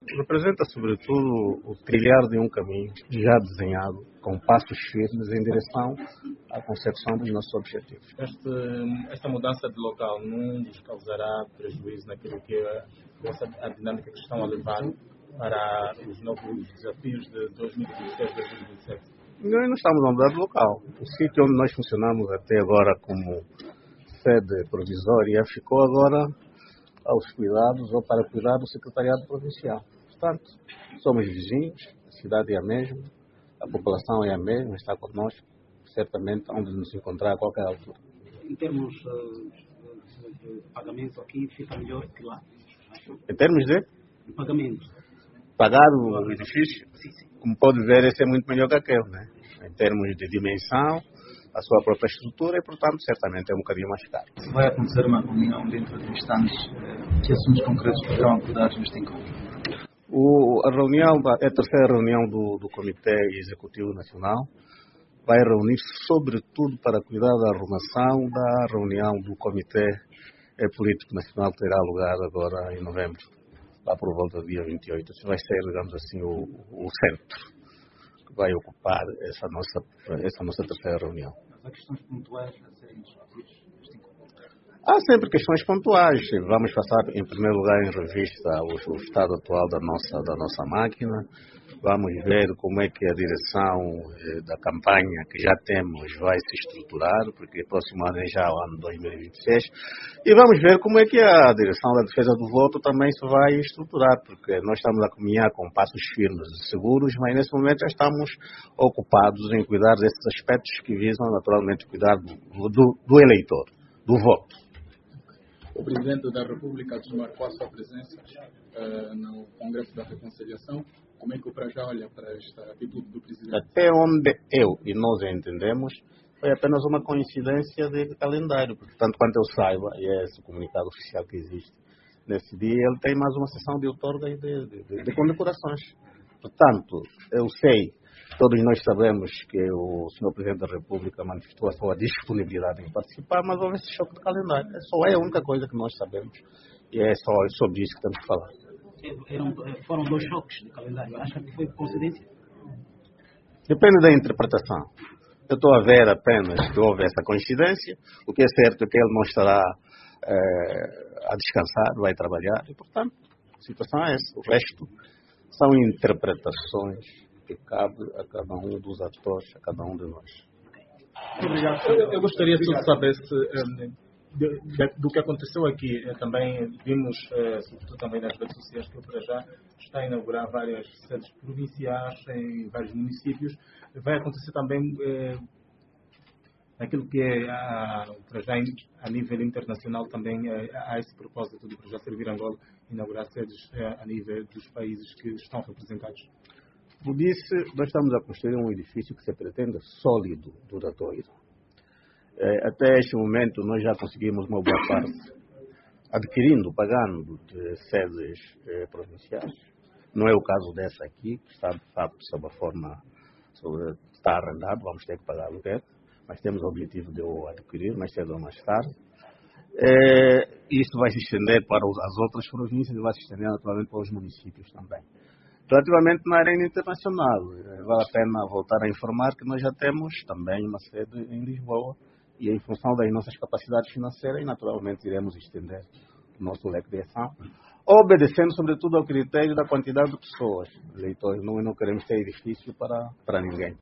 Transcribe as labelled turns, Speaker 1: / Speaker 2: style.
Speaker 1: Representa, sobretudo, o trilhar de um caminho já desenhado, com passos firmes em direção à concepção dos nossos objetivos.
Speaker 2: Esta mudança de local não nos causará prejuízo naquilo que é a dinâmica que estão a levar para os novos desafios de 2026-2027?
Speaker 1: Nós não estamos a mudar de local. O sítio onde nós funcionamos até agora como sede provisória ficou agora aos cuidados ou para cuidar do secretariado provincial. Portanto, somos vizinhos, a cidade é a mesma, a população é a mesma, está connosco, certamente onde nos encontrar a qualquer altura.
Speaker 3: Em termos de pagamento aqui, fica melhor que lá?
Speaker 1: Em termos de?
Speaker 3: Pagamento.
Speaker 1: Pagar o edifício?
Speaker 3: Sim.
Speaker 1: Como pode ver, esse é muito melhor que aquele, né? Em termos de dimensão, a sua própria estrutura e, portanto, certamente é um bocadinho mais caro.
Speaker 4: Se vai acontecer uma reunião dentro de instantes, que assuntos concretos poderão acordar neste encontro?
Speaker 1: A reunião, é a terceira reunião do Comitê Executivo Nacional, vai reunir sobretudo para cuidar da arrumação da reunião do Comitê Político Nacional que terá lugar agora em novembro, lá por volta do dia 28. Isso vai ser, digamos assim, o centro que vai ocupar essa nossa terceira reunião.
Speaker 4: Mas há questões pontuais a serem discutidas neste encontro?
Speaker 1: Há sempre questões pontuais. Vamos passar, em primeiro lugar, em revista o estado atual da nossa máquina. Vamos ver como é que a direção da campanha que já temos vai se estruturar, porque próximo ano é já o ano 2026. E vamos ver como é que a direção da defesa do voto também se vai estruturar, porque nós estamos a caminhar com passos firmes e seguros, mas nesse momento já estamos ocupados em cuidar desses aspectos que visam naturalmente cuidar do eleitor, do voto.
Speaker 2: O Presidente da República desmarcou a sua presença no Congresso da Reconciliação. Como é que o Prajá olha para esta atitude do Presidente?
Speaker 1: Até onde eu e nós entendemos, foi apenas uma coincidência de calendário, porque tanto quanto eu saiba, e é esse o comunicado oficial que existe, nesse dia ele tem mais uma sessão de outorga e de condecorações. Portanto, eu sei, todos nós sabemos que o Sr. Presidente da República manifestou a sua disponibilidade em participar, mas houve esse choque de calendário. É a única coisa que nós sabemos e é só sobre isso que temos que falar.
Speaker 3: Foram 2 choques de calendário. Acha que foi coincidência?
Speaker 1: Depende da interpretação. Eu estou a ver apenas que houve essa coincidência. O que é certo é que ele não estará a descansar, vai trabalhar. E, portanto, a situação é essa. O resto são interpretações que cabe a cada um dos atores, a cada um de nós.
Speaker 2: Obrigado. Eu gostaria de saber do que aconteceu aqui. Também vimos, sobretudo também nas redes sociais, que o Prajá está a inaugurar várias sedes provinciais em vários municípios. Vai acontecer também naquilo que é o Prajá a nível internacional também. Há esse propósito do Prajá servir Angola, inaugurar sedes a nível dos países que estão representados.
Speaker 1: Como disse, nós estamos a construir um edifício que se pretende sólido, duradouro. Até este momento nós já conseguimos uma boa parte, adquirindo, pagando de sedes provinciais. Não é o caso dessa aqui, que está de facto sob a forma, está arrendado, vamos ter que pagar aluguel, mas temos o objetivo de o adquirir mais cedo ou mais tarde. Isso vai se estender para as outras províncias e vai se estender naturalmente para os municípios também. Relativamente na arena internacional, vale a pena voltar a informar que nós já temos também uma sede em Lisboa e em função das nossas capacidades financeiras, naturalmente iremos estender o nosso leque de ação, obedecendo sobretudo ao critério da quantidade de pessoas, eleitores. Não queremos ter edifício para ninguém.